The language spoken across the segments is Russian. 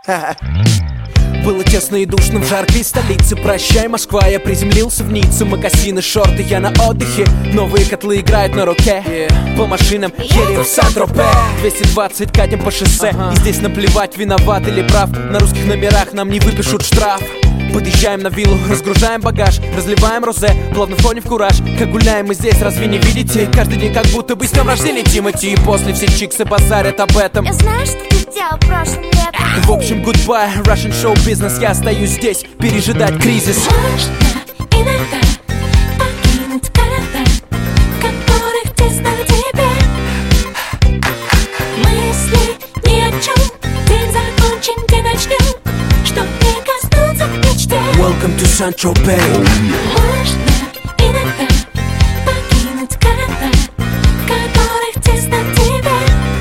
Было тесно и душно в жаркой столице. Прощай, Москва, я приземлился в Ниццу. Мокасины, шорты, я на отдыхе. Новые котлы играют на руке. По машинам едем в Сан-Тропе. 220 катим по шоссе. И здесь наплевать, виноват или прав. На русских номерах нам не выпишут штраф. Подъезжаем на виллу, разгружаем багаж, разливаем розе, плавно входим в кураж. Как гуляем мы здесь, разве не видите? Каждый день как будто бы с днем рождения Тимати. И после все чиксы базарят об этом. Я знаю, что ты делал прошлым летом. В общем, goodbye, Russian show business. Я остаюсь здесь, пережидать кризис. Можно иногда покинуть города, в которых тесно тебе. Мысли ни о чем, день закончим, день начнем, чтоб не коснуться мечты. Welcome to Сан-Тропе. Можно иногда покинуть города, в которых тесно тебе.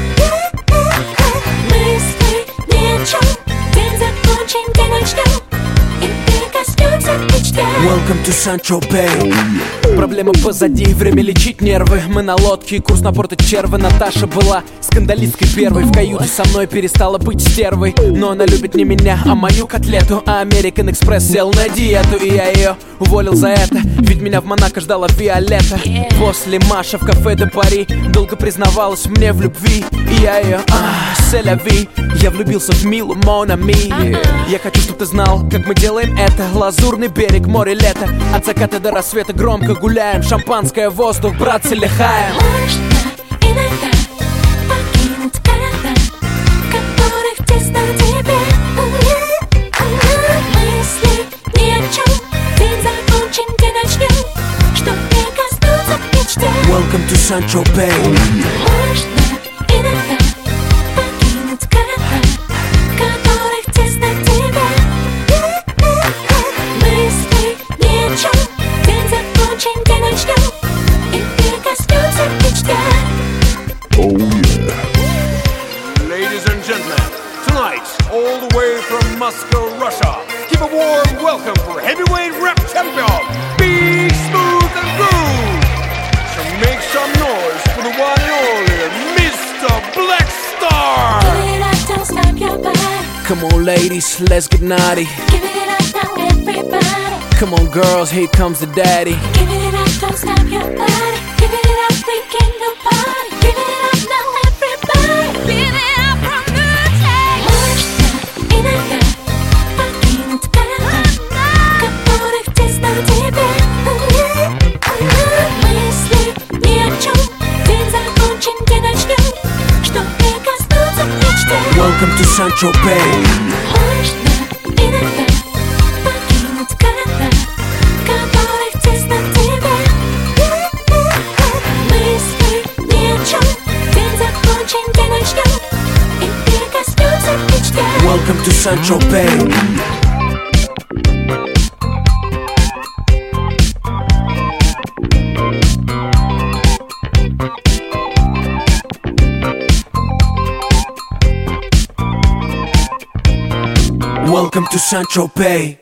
Мысли ни о чем, день закончим, день начнем, и прикоснемся к мечте. Welcome to Сан-Тропе. Проблема позади, время лечить нервы. Мы на лодке, курс на порт червы. Наташа была скандалисткой первой. В каюте со мной перестала быть стервой. Но она любит не меня, а мою котлету. А American Express сел на диету, и я ее уволил за это. Ведь меня в Монако ждала Виолетта. После Маша в кафе де Пари долго признавалась мне в любви. И я ее, селяви. Я влюбился в Милу, Mon Ami. Я хочу, чтобы ты знал, как мы делаем это. Лазурный берег, море, лето. От заката до рассвета громко гуляем. Шампанское, воздух, братцы, лихаем. Можно иногда покинуть города, в которых тесно тебе. Мысли ни о чем, день закончим, день начнем, чтоб не коснуться мечты. Welcome to Сан-Тропе. Можно иногда покинуть города, в которых тесно тебе. Мысли ни о чем, день закончим, день начнем, и прикоснемся к мечте. Ladies and gentlemen, tonight, all the way from Moscow, Russia, give a warm welcome for heavyweight rap champion, Be Smooth and Groove. So make some noise for the one and only Mr. Black Star. Give it up, don't stop your body. Come on, ladies, let's get naughty. Give it up now, everybody. Come on, girls, here comes the daddy. Give it up, don't stop your body. Give it up, we can do party. Give it up now, everybody. Give it up from the take. Можно иногда покинуть города, в которых тесно тебе. Мысли ни о чем, день закончим, день начнем, чтоб не коснуться мечты. Welcome to Сан-Тропе. Можно иногда покинуть города, в которых тесно тебе. Мысли ни о чем, день закончим, день начнем, и прикоснемся к мечте. Welcome to Сан-Тропе. Welcome to Сан-Тропе.